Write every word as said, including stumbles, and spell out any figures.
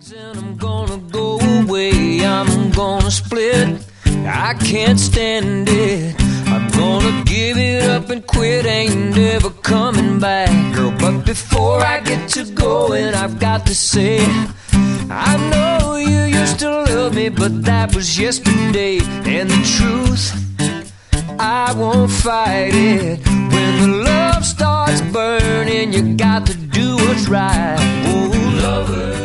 And I'm gonna go away, I'm gonna split, I can't stand it. I'm gonna give it up and quit, ain't never coming back, girl. But before I get to going, I've got to say, I know you used to love me, but that was yesterday. And the truth, I won't fight it. When the love starts burning, you got to do what's right. Oh, lover,